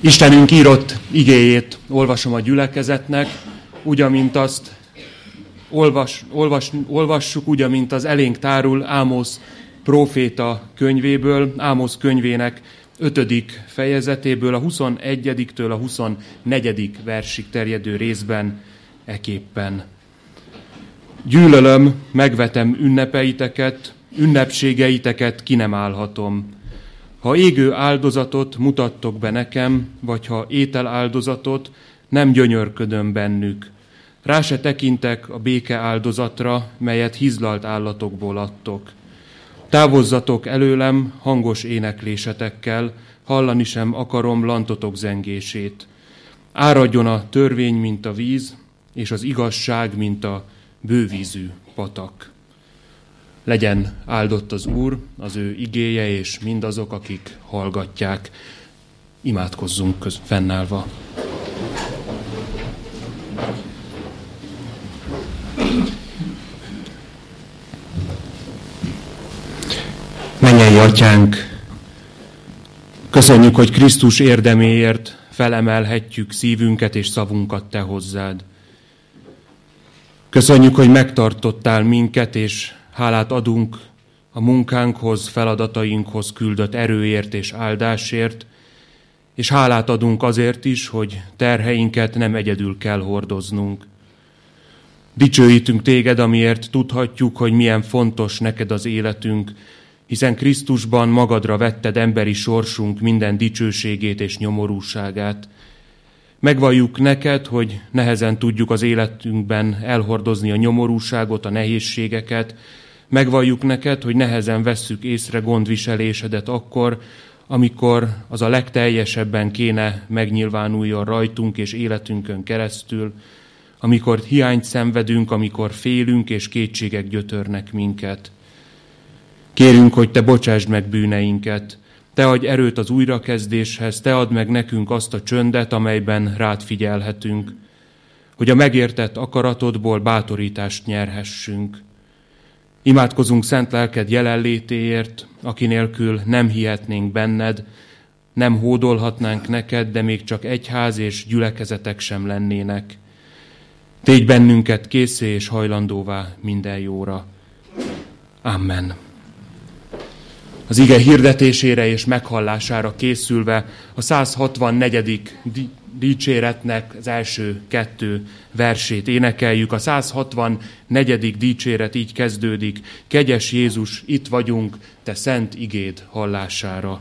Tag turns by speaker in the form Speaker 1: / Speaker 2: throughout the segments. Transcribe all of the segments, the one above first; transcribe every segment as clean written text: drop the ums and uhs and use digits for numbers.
Speaker 1: Istenünk írott igéjét olvasom a gyülekezetnek, úgy, amint azt olvassuk, úgy, amint az elénk tárul Ámosz próféta könyvéből, Ámosz könyvének 5. fejezetéből, a 21-től a 24. versig terjedő részben eképpen. Gyűlölöm, megvetem ünnepeiteket, ünnepségeiteket ki nem állhatom. Ha égő áldozatot mutattok be nekem, vagy ha ételáldozatot, nem gyönyörködöm bennük. Rá se tekintek a béke áldozatra, melyet hizlalt állatokból adtok. Távozzatok előlem hangos éneklésetekkel, hallani sem akarom lantotok zengését. Áradjon a törvény, mint a víz, és az igazság, mint a bővízű patak. Legyen áldott az Úr, az ő igéje, és mindazok, akik hallgatják. Imádkozzunk fennállva. Mennyei Atyánk, köszönjük, hogy Krisztus érdeméért felemelhetjük szívünket és szavunkat Te hozzád. Köszönjük, hogy megtartottál minket, és hálát adunk a munkánkhoz, feladatainkhoz küldött erőért és áldásért, és hálát adunk azért is, hogy terheinket nem egyedül kell hordoznunk. Dicsőítünk Téged, amiért tudhatjuk, hogy milyen fontos neked az életünk, hiszen Krisztusban magadra vetted emberi sorsunk minden dicsőségét és nyomorúságát. Megvalljuk neked, hogy nehezen tudjuk az életünkben elhordozni a nyomorúságot, a nehézségeket. Megvalljuk neked, hogy nehezen vesszük észre gondviselésedet akkor, amikor az a legteljesebben kéne megnyilvánuljon rajtunk és életünkön keresztül, amikor hiányt szenvedünk, amikor félünk és kétségek gyötörnek minket. Kérünk, hogy Te bocsásd meg bűneinket, Te adj erőt az újrakezdéshez, Te add meg nekünk azt a csöndet, amelyben rád figyelhetünk, hogy a megértett akaratodból bátorítást nyerhessünk. Imádkozunk szent lelked jelenlétéért, aki nélkül nem hihetnénk benned, nem hódolhatnánk neked, de még csak egyház és gyülekezetek sem lennének. Tégy bennünket készé és hajlandóvá minden jóra. Amen. Az ige hirdetésére és meghallására készülve a 164. dicséretnek az első 2 versét énekeljük. A 164. dicséret így kezdődik: Kegyes Jézus, itt vagyunk, Te szent igéd hallására.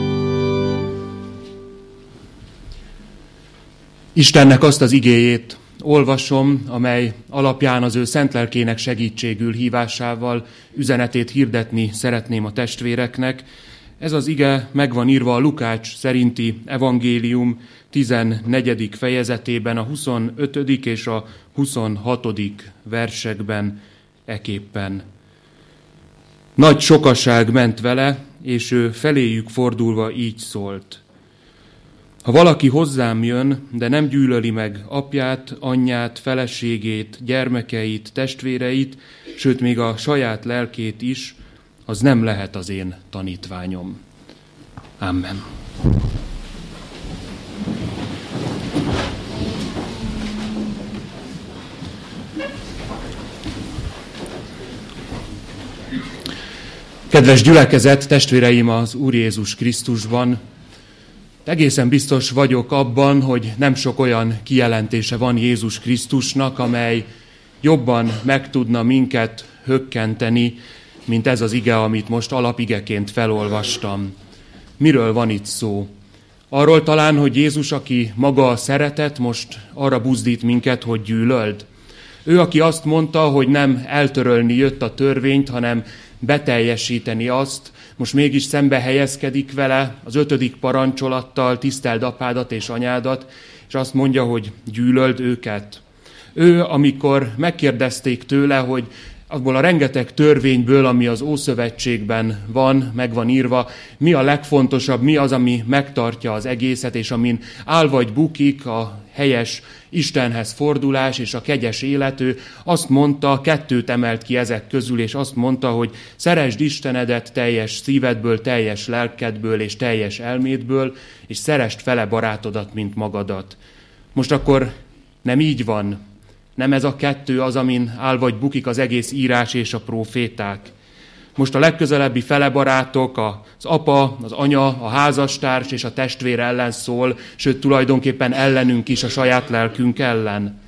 Speaker 1: Istennek azt az igéjét olvasom, amely alapján az ő szent lelkének segítségül hívásával üzenetét hirdetni szeretném a testvéreknek. Ez az ige meg van írva a Lukács szerinti evangélium 14. fejezetében, a 25. és a 26. versekben eképpen. Nagy sokaság ment vele, és ő feléjük fordulva így szólt. Ha valaki hozzám jön, de nem gyűlöli meg apját, anyját, feleségét, gyermekeit, testvéreit, sőt még a saját lelkét is, az nem lehet az én tanítványom. Amen. Kedves gyülekezet, testvéreim az Úr Jézus Krisztusban, egészen biztos vagyok abban, hogy nem sok olyan kijelentése van Jézus Krisztusnak, amely jobban meg tudna minket hökkenteni, mint ez az ige, amit most alapigeként felolvastam. Miről van itt szó? Arról talán, hogy Jézus, aki maga a szeretet, most arra buzdít minket, hogy gyűlöld. Ő, aki azt mondta, hogy nem eltörölni jött a törvényt, hanem beteljesíteni azt, most mégis szembe helyezkedik vele az 5. parancsolattal, tiszteld apádat és anyádat, és azt mondja, hogy gyűlöld őket. Ő, amikor megkérdezték tőle, hogy abból a rengeteg törvényből, ami az Ószövetségben van, meg van írva, mi a legfontosabb, mi az, ami megtartja az egészet, és amin áll vagy bukik a helyes Istenhez fordulás és a kegyes élet, ő azt mondta, 2 emelt ki ezek közül, és azt mondta, hogy szeresd Istenedet teljes szívedből, teljes lelkedből és teljes elmédből, és szeresd fele barátodat, mint magadat. Most akkor nem így van. Nem ez a 2 az, amin áll vagy bukik az egész írás és a próféták. Most a legközelebbi felebarátok, az apa, az anya, a házastárs és a testvér ellen szól, sőt tulajdonképpen ellenünk is, a saját lelkünk ellen.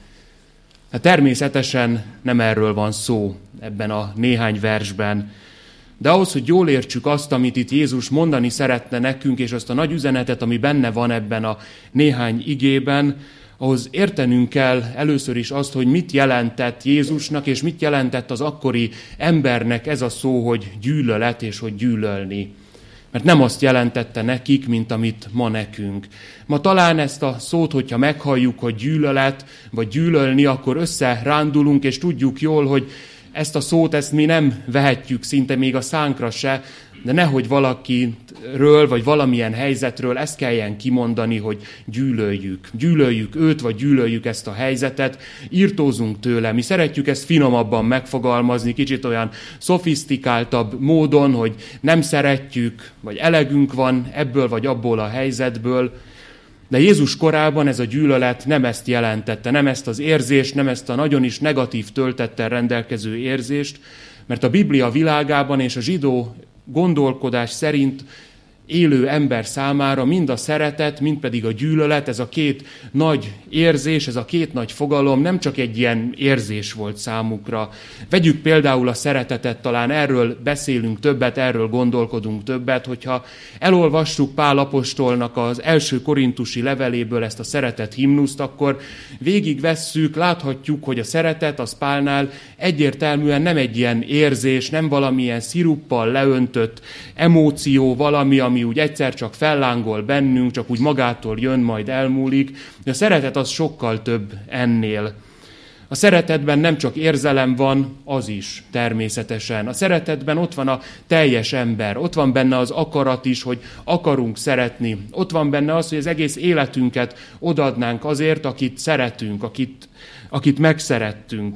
Speaker 1: Hát természetesen nem erről van szó ebben a néhány versben. De ahhoz, hogy jól értsük azt, amit itt Jézus mondani szeretne nekünk, és azt a nagy üzenetet, ami benne van ebben a néhány igében, ahhoz értenünk kell először is azt, hogy mit jelentett Jézusnak, és mit jelentett az akkori embernek ez a szó, hogy gyűlölet és hogy gyűlölni. Mert nem azt jelentette nekik, mint amit ma nekünk. Ma talán ezt a szót, hogyha meghalljuk, hogy gyűlölet, vagy gyűlölni, akkor összerándulunk, és tudjuk jól, hogy ezt a szót, ezt mi nem vehetjük szinte még a szánkra se, de nehogy valakiről, vagy valamilyen helyzetről ezt kelljen kimondani, hogy gyűlöljük. Gyűlöljük őt, vagy gyűlöljük ezt a helyzetet, irtózunk tőle. Mi szeretjük ezt finomabban megfogalmazni, kicsit olyan szofisztikáltabb módon, hogy nem szeretjük, vagy elegünk van ebből vagy abból a helyzetből. De Jézus korában ez a gyűlölet nem ezt jelentette, nem ezt az érzést, nem ezt a nagyon is negatív töltettel rendelkező érzést, mert a Biblia világában és a zsidó gondolkodás szerint élő ember számára mind a szeretet, mind pedig a gyűlölet, ez a 2 nagy érzés, ez a 2 nagy fogalom nem csak egy ilyen érzés volt számukra. Vegyük például a szeretetet, talán erről beszélünk többet, erről gondolkodunk többet, hogyha elolvassuk Pál apostolnak az első korintusi leveléből ezt a szeretet himnuszt, akkor végigvesszük, láthatjuk, hogy a szeretet az Pálnál egyértelműen nem egy ilyen érzés, nem valamilyen sziruppal leöntött emóció, valami, ami úgy egyszer csak fellángol bennünk, csak úgy magától jön, majd elmúlik. De a szeretet az sokkal több ennél. A szeretetben nem csak érzelem van, az is természetesen. A szeretetben ott van a teljes ember, ott van benne az akarat is, hogy akarunk szeretni. Ott van benne az, hogy az egész életünket odaadnánk azért, akit szeretünk, akit megszerettünk.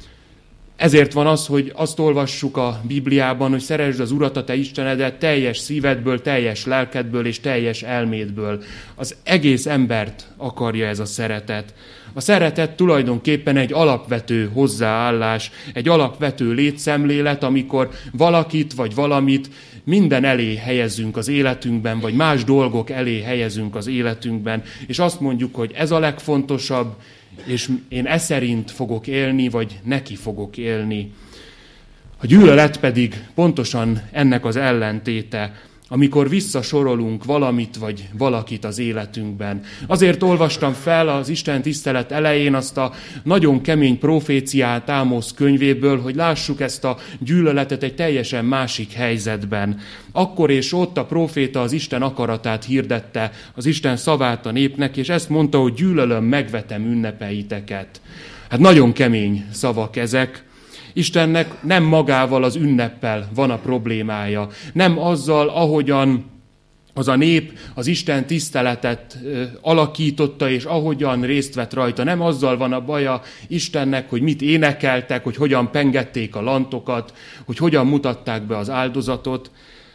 Speaker 1: Ezért van az, hogy azt olvassuk a Bibliában, hogy szeresd az Urat, a te Istenedet teljes szívedből, teljes lelkedből és teljes elmédből. Az egész embert akarja ez a szeretet. A szeretet tulajdonképpen egy alapvető hozzáállás, egy alapvető létszemlélet, amikor valakit vagy valamit minden elé helyezünk az életünkben, vagy más dolgok elé helyezünk az életünkben, és azt mondjuk, hogy ez a legfontosabb, és én e szerint fogok élni, vagy neki fogok élni. A gyűlölet pedig pontosan ennek az ellentéte. amikor visszasorolunk valamit vagy valakit az életünkben. Azért olvastam fel az Isten tisztelet elején azt a nagyon kemény proféciát Ámosz könyvéből, hogy lássuk ezt a gyűlöletet egy teljesen másik helyzetben. Akkor és ott a próféta az Isten akaratát hirdette, az Isten szavát a népnek, és ezt mondta, hogy gyűlölöm, megvetem ünnepeiteket. Hát nagyon kemény szavak ezek. Istennek nem magával az ünneppel van a problémája, nem azzal, ahogyan az a nép az Isten tiszteletet alakította, és ahogyan részt vett rajta. Nem azzal van a baja Istennek, hogy mit énekeltek, hogy hogyan pengették a lantokat, hogy hogyan mutatták be az áldozatot,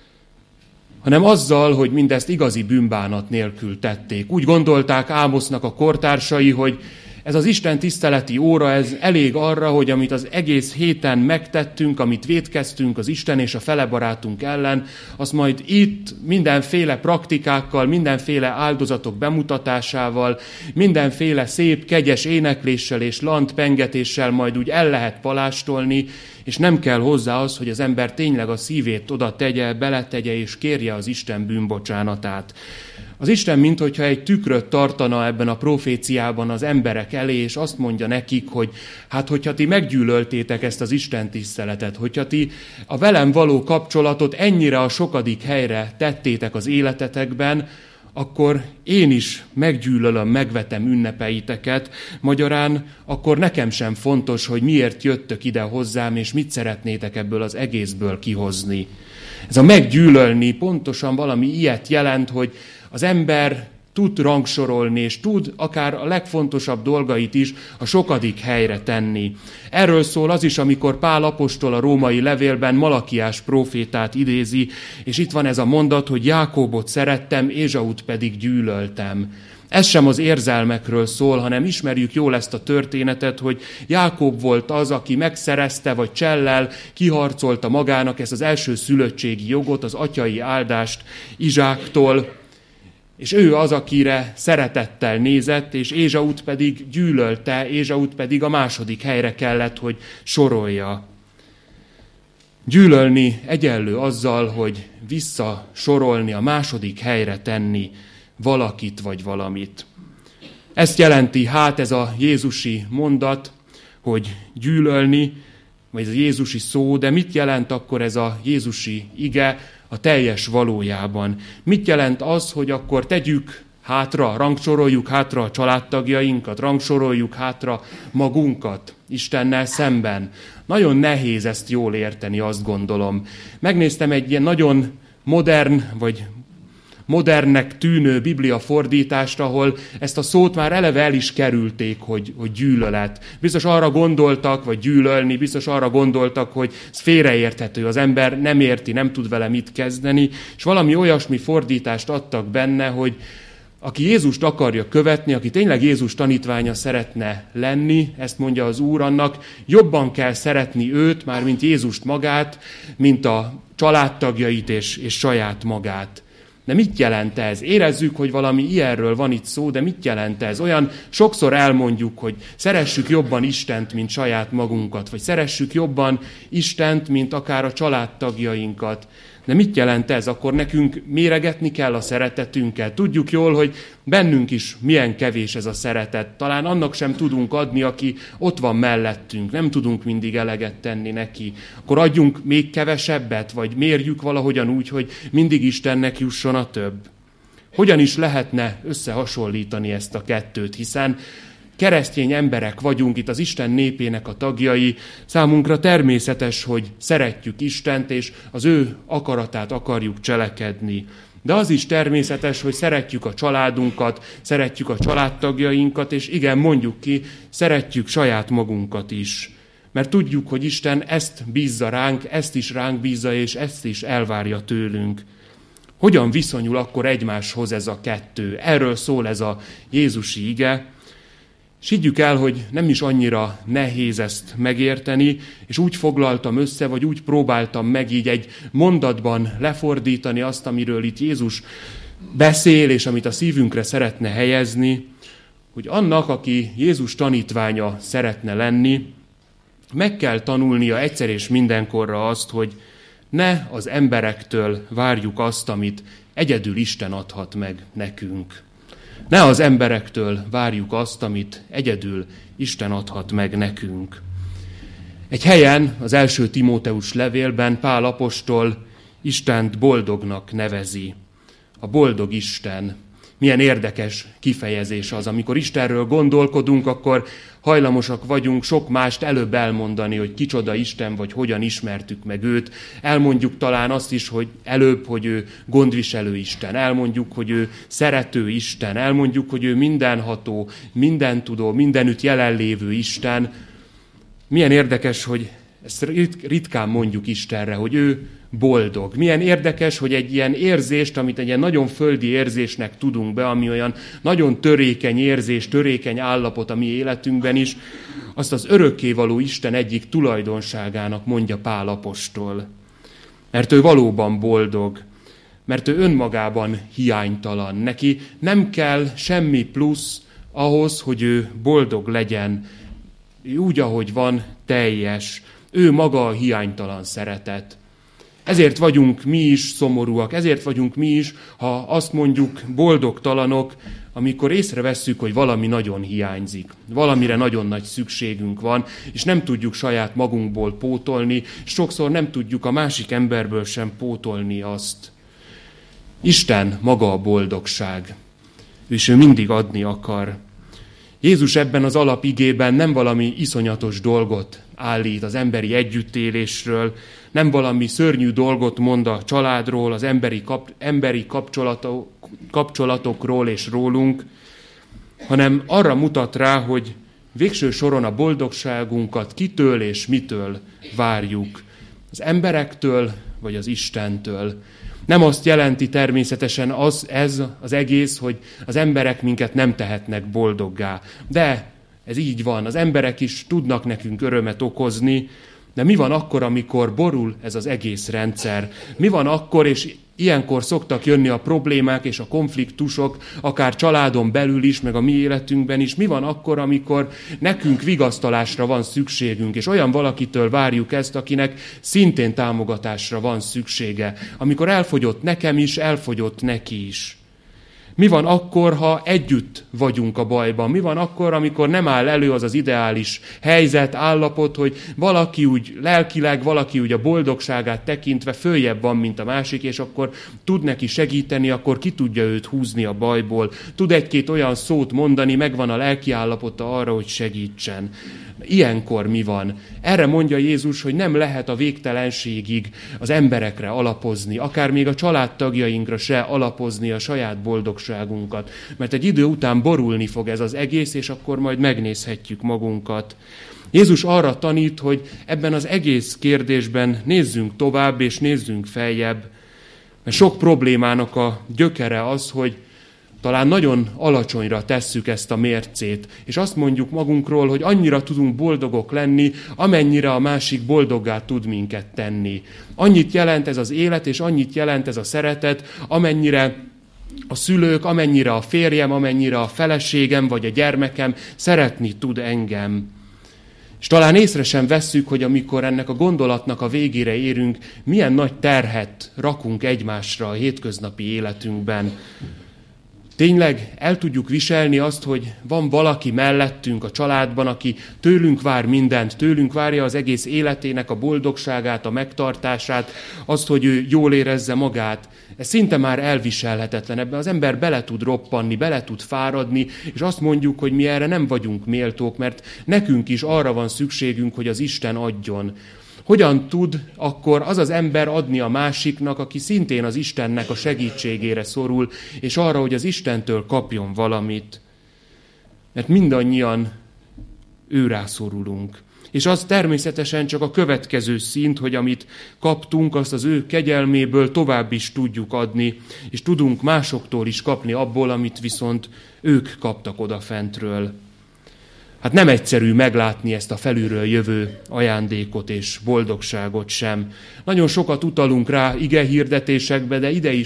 Speaker 1: hanem azzal, hogy mindezt igazi bűnbánat nélkül tették. Úgy gondolták Ámosznak a kortársai, hogy ez az Isten tiszteleti óra, ez elég arra, hogy amit az egész héten megtettünk, amit vétkeztünk az Isten és a felebarátunk ellen, azt majd itt mindenféle praktikákkal, mindenféle áldozatok bemutatásával, mindenféle szép, kegyes énekléssel és lantpengetéssel majd úgy el lehet palástolni, és nem kell hozzá az, hogy az ember tényleg a szívét oda tegye, beletegye és kérje az Isten bűnbocsánatát. Az Isten, minthogyha egy tükröt tartana ebben a proféciában az emberek elé, és azt mondja nekik, hogy hát, hogyha ti meggyűlöltétek ezt az Isten tiszteletet, hogyha ti a velem való kapcsolatot ennyire a sokadik helyre tettétek az életetekben, akkor én is meggyűlölöm, megvetem ünnepeiteket, magyarán akkor nekem sem fontos, hogy miért jöttök ide hozzám, és mit szeretnétek ebből az egészből kihozni. Ez a meggyűlölni pontosan valami ilyet jelent, hogy az ember tud rangsorolni, és tud akár a legfontosabb dolgait is a sokadik helyre tenni. Erről szól az is, amikor Pál apostol a római levélben Malakiás prófétát idézi, és itt van ez a mondat, hogy Jákóbot szerettem, Ézsaut pedig gyűlöltem. Ez sem az érzelmekről szól, hanem ismerjük jól ezt a történetet, hogy Jákob volt az, aki megszerezte, vagy csellel kiharcolta magának ezt az első szülöttségi jogot, az atyai áldást Izsáktól, és ő az, akire szeretettel nézett, és Ézsaut pedig gyűlölte, Ézsaut pedig a második helyre kellett, hogy sorolja. Gyűlölni egyenlő azzal, hogy visszasorolni, a második helyre tenni valakit vagy valamit. Ezt jelenti hát ez a jézusi mondat, hogy gyűlölni, vagy ez a jézusi szó, de mit jelent akkor ez a jézusi ige a teljes valójában? Mit jelent az, hogy akkor tegyük hátra, rangsoroljuk hátra a családtagjainkat, rangsoroljuk hátra magunkat Istennel szemben? Nagyon nehéz ezt jól érteni, azt gondolom. Megnéztem egy ilyen nagyon modernnek tűnő Biblia fordítást, ahol ezt a szót már eleve el is kerülték, hogy gyűlölet. Biztos arra gondoltak, vagy gyűlölni, biztos arra gondoltak, hogy ez félreérthető, az ember nem érti, nem tud vele mit kezdeni, és valami olyasmi fordítást adtak benne, hogy aki Jézust akarja követni, aki tényleg Jézus tanítványa szeretne lenni, ezt mondja az Úr, annak jobban kell szeretni őt, mármint Jézust magát, mint a családtagjait és saját magát. De mit jelent ez? Érezzük, hogy valami ilyenről van itt szó, de mit jelent ez? Olyan sokszor elmondjuk, hogy szeressük jobban Istent, mint saját magunkat, vagy szeressük jobban Istent, mint akár a családtagjainkat. De mit jelent ez? Akkor nekünk méregetni kell a szeretetünket. Tudjuk jól, hogy bennünk is milyen kevés ez a szeretet. Talán annak sem tudunk adni, aki ott van mellettünk. Nem tudunk mindig eleget tenni neki. Akkor adjunk még kevesebbet, vagy mérjük valahogyan úgy, hogy mindig Istennek jusson a több. Hogyan is lehetne összehasonlítani ezt a kettőt, hiszen keresztény emberek vagyunk, itt az Isten népének a tagjai, számunkra természetes, hogy szeretjük Istent, és az ő akaratát akarjuk cselekedni. De az is természetes, hogy szeretjük a családunkat, szeretjük a családtagjainkat, és igen, mondjuk ki, szeretjük saját magunkat is. Mert tudjuk, hogy Isten ezt bízza ránk, ezt is ránk bízza, és ezt is elvárja tőlünk. Hogyan viszonyul akkor egymáshoz ez a kettő? Erről szól ez a jézusi ige. És higgyük el, hogy nem is annyira nehéz ezt megérteni, és úgy foglaltam össze, vagy úgy próbáltam meg így egy mondatban lefordítani azt, amiről itt Jézus beszél, és amit a szívünkre szeretne helyezni, hogy annak, aki Jézus tanítványa szeretne lenni, meg kell tanulnia egyszer és mindenkorra azt, hogy ne az emberektől várjuk azt, amit egyedül Isten adhat meg nekünk. Ne az emberektől várjuk azt, amit egyedül Isten adhat meg nekünk. Egy helyen, az első Timóteus levélben Pál apostol Istent boldognak nevezi. A boldog Isten. Milyen érdekes kifejezés az. Amikor Istenről gondolkodunk, akkor hajlamosak vagyunk sok mást előbb elmondani, hogy kicsoda Isten, vagy hogyan ismertük meg őt. Elmondjuk talán azt is, hogy előbb, hogy ő gondviselő Isten. Elmondjuk, hogy ő szerető Isten. Elmondjuk, hogy ő mindenható, mindentudó, mindenütt jelenlévő Isten. Milyen érdekes, hogy ezt ritkán mondjuk Istenre, hogy ő boldog. Milyen érdekes, hogy egy ilyen érzést, amit egy ilyen nagyon földi érzésnek tudunk be, ami olyan nagyon törékeny érzés, törékeny állapot a mi életünkben is, azt az örökkévaló Isten egyik tulajdonságának mondja Pál apostol. Mert ő valóban boldog, mert ő önmagában hiánytalan. Neki nem kell semmi plusz ahhoz, hogy ő boldog legyen. Úgy, ahogy van, teljes. Ő maga a hiánytalan szeretet. Ezért vagyunk mi is szomorúak, ezért vagyunk mi is, ha azt mondjuk boldogtalanok, amikor észrevesszük, hogy valami nagyon hiányzik, valamire nagyon nagy szükségünk van, és nem tudjuk saját magunkból pótolni, sokszor nem tudjuk a másik emberből sem pótolni azt. Isten maga a boldogság, és ő mindig adni akar. Jézus ebben az alapigében nem valami iszonyatos dolgot állít az emberi együttélésről, nem valami szörnyű dolgot mond a családról, az emberi kapcsolatokról és rólunk, hanem arra mutat rá, hogy végső soron a boldogságunkat kitől és mitől várjuk. Az emberektől vagy az Istentől. Nem azt jelenti természetesen ez az egész, hogy az emberek minket nem tehetnek boldoggá. De ez így van, az emberek is tudnak nekünk örömet okozni, de mi van akkor, amikor borul ez az egész rendszer? Mi van akkor, és ilyenkor szoktak jönni a problémák és a konfliktusok, akár családon belül is, meg a mi életünkben is. Mi van akkor, amikor nekünk vigasztalásra van szükségünk, és olyan valakitől várjuk ezt, akinek szintén támogatásra van szüksége. Amikor elfogyott nekem is, elfogyott neki is. Mi van akkor, ha együtt vagyunk a bajban? Mi van akkor, amikor nem áll elő az az ideális helyzet, állapot, hogy valaki úgy lelkileg, valaki úgy a boldogságát tekintve följebb van, mint a másik, és akkor tud neki segíteni, akkor ki tudja őt húzni a bajból. Tud egy-két olyan szót mondani, megvan a lelki állapota arra, hogy segítsen. Ilyenkor mi van? Erre mondja Jézus, hogy nem lehet a végtelenségig az emberekre alapozni, akár még a családtagjainkra se alapozni a saját boldogságunkat, mert egy idő után borulni fog ez az egész, és akkor majd megnézhetjük magunkat. Jézus arra tanít, hogy ebben az egész kérdésben nézzünk tovább, és nézzünk feljebb, mert sok problémának a gyökere az, hogy talán nagyon alacsonyra tesszük ezt a mércét, és azt mondjuk magunkról, hogy annyira tudunk boldogok lenni, amennyire a másik boldoggá tud minket tenni. Annyit jelent ez az élet, és annyit jelent ez a szeretet, amennyire a szülők, amennyire a férjem, amennyire a feleségem vagy a gyermekem szeretni tud engem. És talán észre sem vesszük, hogy amikor ennek a gondolatnak a végére érünk, milyen nagy terhet rakunk egymásra a hétköznapi életünkben. Tényleg el tudjuk viselni azt, hogy van valaki mellettünk a családban, aki tőlünk vár mindent, tőlünk várja az egész életének a boldogságát, a megtartását, azt, hogy ő jól érezze magát. Ez szinte már elviselhetetlen, ebben az ember bele tud roppanni, bele tud fáradni, és azt mondjuk, hogy mi erre nem vagyunk méltók, mert nekünk is arra van szükségünk, hogy az Isten adjon. Hogyan tud akkor az az ember adni a másiknak, aki szintén az Istennek a segítségére szorul, és arra, hogy az Istentől kapjon valamit? Mert mindannyian őrá szorulunk. És az természetesen csak a következő szint, hogy amit kaptunk, azt az ő kegyelméből tovább is tudjuk adni, és tudunk másoktól is kapni abból, amit viszont ők kaptak odafentről. Hát nem egyszerű meglátni ezt a felülről jövő ajándékot és boldogságot sem. Nagyon sokat utalunk rá igehirdetésekben,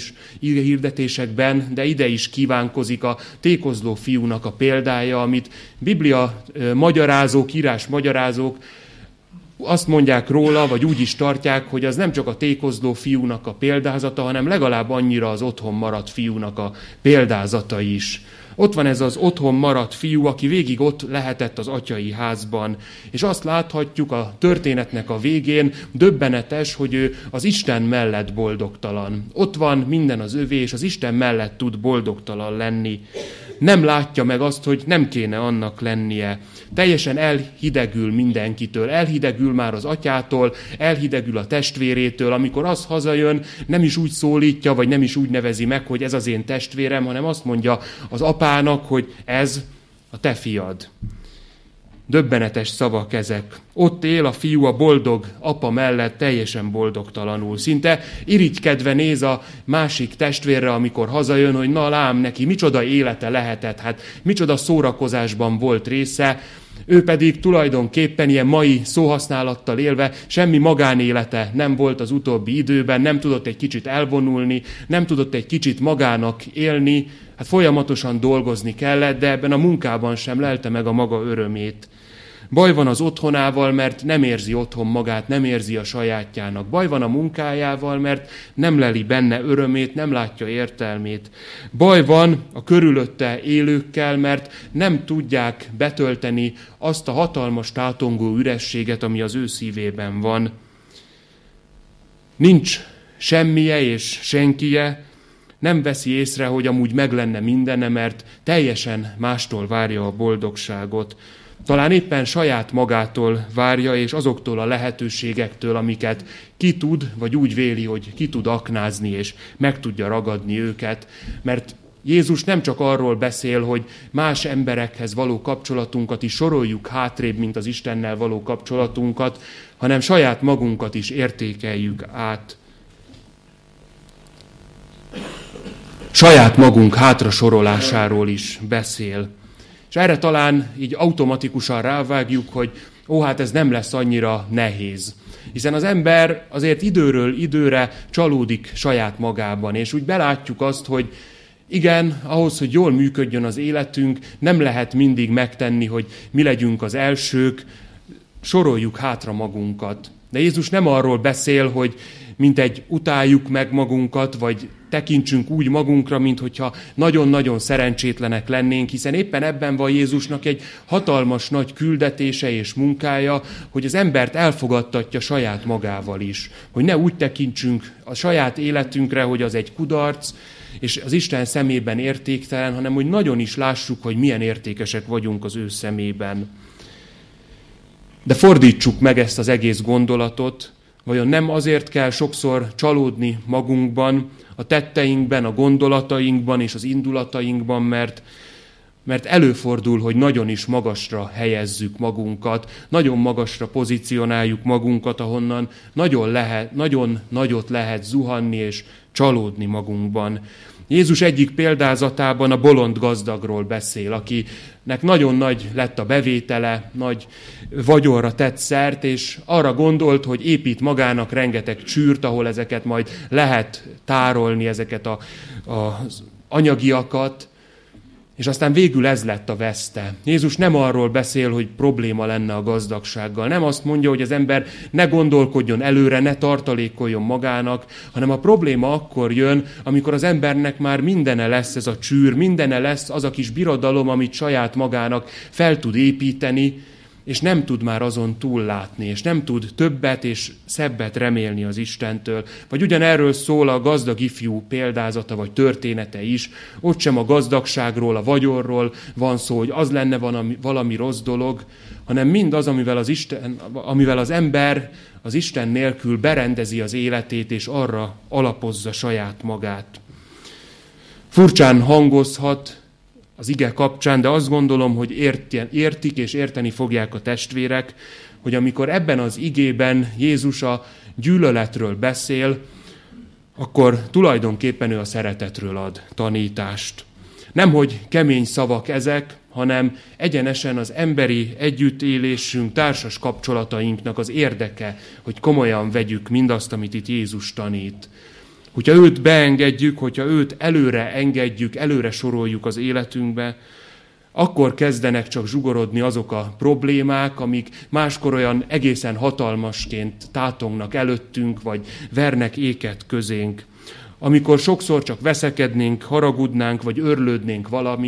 Speaker 1: de ide is kívánkozik a tékozló fiúnak a példája, amit Biblia magyarázók, írás magyarázók azt mondják róla, vagy úgy is tartják, hogy az nem csak a tékozló fiúnak a példázata, hanem legalább annyira az otthon maradt fiúnak a példázata is. Ott van ez az otthon maradt fiú, aki végig ott lehetett az atyai házban. És azt láthatjuk a történetnek a végén, döbbenetes, hogy ő az Isten mellett boldogtalan. Ott van minden az övé, és az Isten mellett tud boldogtalan lenni. Nem látja meg azt, hogy nem kéne annak lennie. Teljesen elhidegül mindenkitől, elhidegül már az atyától, elhidegül a testvérétől, amikor az hazajön, nem is úgy szólítja, vagy nem is úgy nevezi meg, hogy ez az én testvérem, hanem azt mondja az apának, hogy ez a te fiad. Döbbenetes szavak ezek. Ott él a fiú a boldog apa mellett teljesen boldogtalanul. Szinte irigykedve néz a másik testvérre, amikor hazajön, hogy na lám, neki micsoda élete lehetett, hát micsoda szórakozásban volt része, ő pedig tulajdonképpen ilyen mai szóhasználattal élve semmi magánélete nem volt az utóbbi időben, nem tudott egy kicsit elvonulni, nem tudott egy kicsit magának élni, hát folyamatosan dolgozni kellett, de ebben a munkában sem lelte meg a maga örömét. Baj van az otthonával, mert nem érzi otthon magát, nem érzi a sajátjának. Baj van a munkájával, mert nem leli benne örömét, nem látja értelmét. Baj van a körülötte élőkkel, mert nem tudják betölteni azt a hatalmas tátongó ürességet, ami az ő szívében van. Nincs semmije és senkije, nem veszi észre, hogy amúgy meg lenne mindene, mert teljesen mástól várja a boldogságot. Talán éppen saját magától várja, és azoktól a lehetőségektől, amiket ki tud, vagy úgy véli, hogy ki tud aknázni, és meg tudja ragadni őket. Mert Jézus nem csak arról beszél, hogy más emberekhez való kapcsolatunkat is soroljuk hátrébb, mint az Istennel való kapcsolatunkat, hanem saját magunkat is értékeljük át. Saját magunk hátrasorolásáról is beszél. És erre talán így automatikusan rávágjuk, hogy hát ez nem lesz annyira nehéz. Hiszen az ember azért időről időre csalódik saját magában, és úgy belátjuk azt, hogy igen, ahhoz, hogy jól működjön az életünk, nem lehet mindig megtenni, hogy mi legyünk az elsők, soroljuk hátra magunkat. De Jézus nem arról beszél, hogy mintegy utáljuk meg magunkat, vagy tekintsünk úgy magunkra, mint hogyha nagyon-nagyon szerencsétlenek lennénk, hiszen éppen ebben van Jézusnak egy hatalmas nagy küldetése és munkája, hogy az embert elfogadtatja saját magával is. Hogy ne úgy tekintsünk a saját életünkre, hogy az egy kudarc, és az Isten szemében értéktelen, hanem hogy nagyon is lássuk, hogy milyen értékesek vagyunk az ő szemében. De fordítsuk meg ezt az egész gondolatot, vajon nem azért kell sokszor csalódni magunkban, a tetteinkben, a gondolatainkban és az indulatainkban, mert előfordul, hogy nagyon is magasra helyezzük magunkat, nagyon magasra pozícionáljuk magunkat, ahonnan nagyon nagyot lehet zuhanni és csalódni magunkban. Jézus egyik példázatában a bolond gazdagról beszél, akinek nagyon nagy lett a bevétele, nagy vagyonra tett szert, és arra gondolt, hogy épít magának rengeteg csűrt, ahol ezeket majd lehet tárolni, ezeket az anyagiakat, és aztán végül ez lett a veszte. Jézus nem arról beszél, hogy probléma lenne a gazdagsággal. Nem azt mondja, hogy az ember ne gondolkodjon előre, ne tartalékoljon magának, hanem a probléma akkor jön, amikor az embernek már mindene lesz ez a csűr, mindene lesz az a kis birodalom, amit saját magának fel tud építeni, és nem tud már azon túllátni, és nem tud többet és szebbet remélni az Istentől. Vagy ugyanerről szól a gazdag ifjú példázata, vagy története is. Ott sem a gazdagságról, a vagyonról van szó, hogy az lenne valami rossz dolog, hanem mindaz, amivel az ember az Isten nélkül berendezi az életét, és arra alapozza saját magát. Furcsán hangozhat az ige kapcsán, de azt gondolom, hogy értik és érteni fogják a testvérek, hogy amikor ebben az igében Jézus a gyűlöletről beszél, akkor tulajdonképpen ő a szeretetről ad tanítást. Nemhogy kemény szavak ezek, hanem egyenesen az emberi együttélésünk, társas kapcsolatainknak az érdeke, hogy komolyan vegyük mindazt, amit itt Jézus tanít. Hogyha őt beengedjük, hogyha őt előre engedjük, előre soroljuk az életünkbe, Akkor kezdenek csak zsugorodni azok a problémák, amik máskor olyan egészen hatalmasként tátongnak előttünk, vagy vernek éket közénk. Amikor sokszor csak veszekednénk, haragudnánk, vagy örlődnénk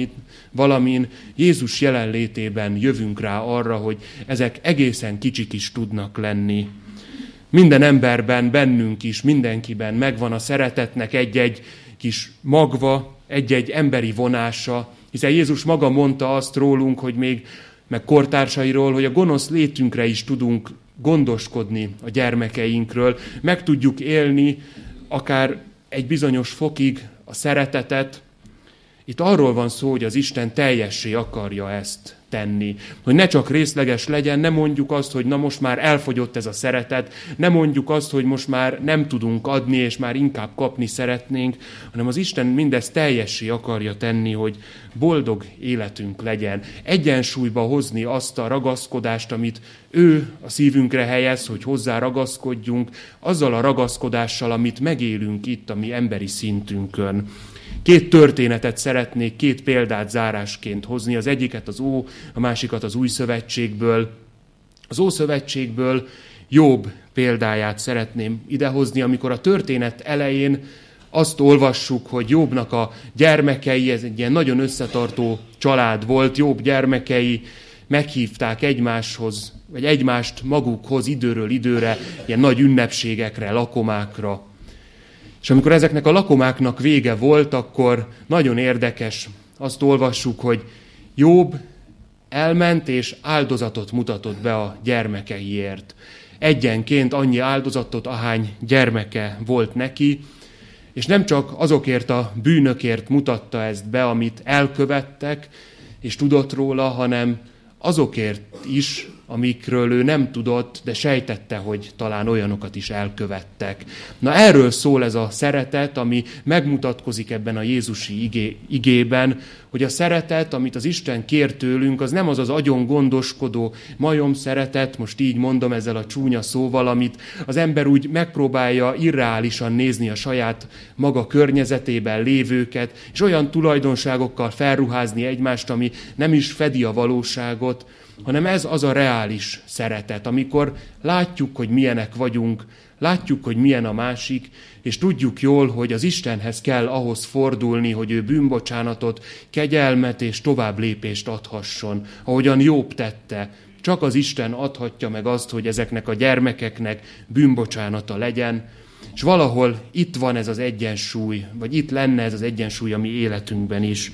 Speaker 1: valamin, Jézus jelenlétében jövünk rá arra, hogy ezek egészen kicsik is tudnak lenni. Minden emberben, bennünk is, mindenkiben megvan a szeretetnek egy-egy kis magva, egy-egy emberi vonása, hiszen Jézus maga mondta azt rólunk, hogy még meg kortársairól, hogy a gonosz létünkre is tudunk gondoskodni a gyermekeinkről, meg tudjuk élni akár egy bizonyos fokig a szeretetet. Itt arról van szó, hogy az Isten teljessé akarja ezt tenni. Hogy ne csak részleges legyen, ne mondjuk azt, hogy na most már elfogyott ez a szeretet, ne mondjuk azt, hogy most már nem tudunk adni, és már inkább kapni szeretnénk, hanem az Isten mindezt teljessé akarja tenni, hogy boldog életünk legyen. Egyensúlyba hozni azt a ragaszkodást, amit ő a szívünkre helyez, hogy hozzá ragaszkodjunk, azzal a ragaszkodással, amit megélünk itt a mi emberi szintünkön. 2 történetet szeretnék, 2 példát zárásként hozni, az egyiket az a másikat az Új Szövetségből. Az Ószövetségből Jobb példáját szeretném idehozni, amikor a történet elején azt olvassuk, hogy Jobbnak a gyermekei, ez egy ilyen nagyon összetartó család volt, Jobb gyermekei meghívták egymáshoz, vagy egymást magukhoz időről időre, ilyen nagy ünnepségekre, lakomákra. És amikor ezeknek a lakomáknak vége volt, akkor nagyon érdekes, azt olvassuk, hogy Jobb elment és áldozatot mutatott be a gyermekeiért. Egyenként annyi áldozatot, ahány gyermeke volt neki, és nem csak azokért a bűnökért mutatta ezt be, amit elkövettek, és tudott róla, hanem azokért is, amikről ő nem tudott, de sejtette, hogy talán olyanokat is elkövettek. Na erről szól ez a szeretet, ami megmutatkozik ebben a jézusi igében, hogy a szeretet, amit az Isten kér tőlünk, az nem az az agyon gondoskodó majom szeretet, most így mondom ezzel a csúnya szóval, amit az ember úgy megpróbálja irreálisan nézni a saját maga környezetében lévőket, és olyan tulajdonságokkal felruházni egymást, ami nem is fedi a valóságot, hanem ez az a reális szeretet, amikor látjuk, hogy milyenek vagyunk, látjuk, hogy milyen a másik, és tudjuk jól, hogy az Istenhez kell ahhoz fordulni, hogy ő bűnbocsánatot, kegyelmet és tovább lépést adhasson, ahogyan Jobb tette. Csak az Isten adhatja meg azt, hogy ezeknek a gyermekeknek bűnbocsánata legyen, és valahol itt van ez az egyensúly, vagy itt lenne ez az egyensúly a mi életünkben is.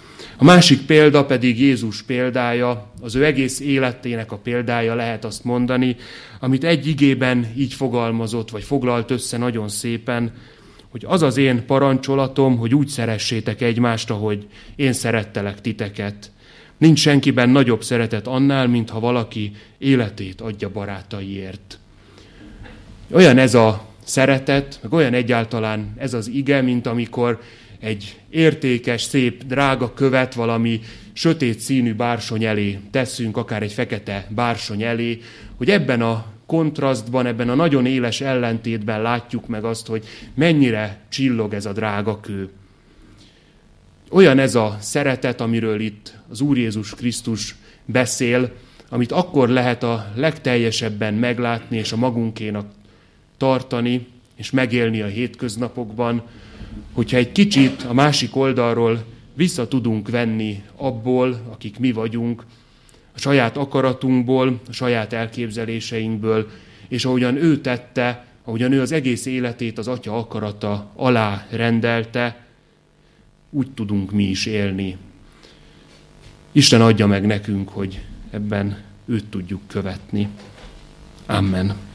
Speaker 1: A másik példa pedig Jézus példája, az ő egész életének a példája, lehet azt mondani, amit egy igében így fogalmazott, vagy foglalt össze nagyon szépen, hogy az az én parancsolatom, hogy úgy szeressétek egymást, ahogy én szerettelek titeket. Nincs senkiben nagyobb szeretet annál, mintha valaki életét adja barátaiért. Olyan ez a szeretet, meg olyan egyáltalán ez az ige, mint amikor egy értékes, szép, drága követ valami sötét színű bársony elé teszünk, akár egy fekete bársony elé, hogy ebben a kontrasztban, ebben a nagyon éles ellentétben látjuk meg azt, hogy mennyire csillog ez a drága kő. Olyan ez a szeretet, amiről itt az Úr Jézus Krisztus beszél, amit akkor lehet a legteljesebben meglátni és a magunkénak tartani, és megélni a hétköznapokban, hogyha egy kicsit a másik oldalról vissza tudunk venni abból, akik mi vagyunk, a saját akaratunkból, a saját elképzeléseinkből, és ahogyan ő tette, ahogyan ő az egész életét az Atya akarata alá rendelte, úgy tudunk mi is élni. Isten adja meg nekünk, hogy ebben őt tudjuk követni. Amen.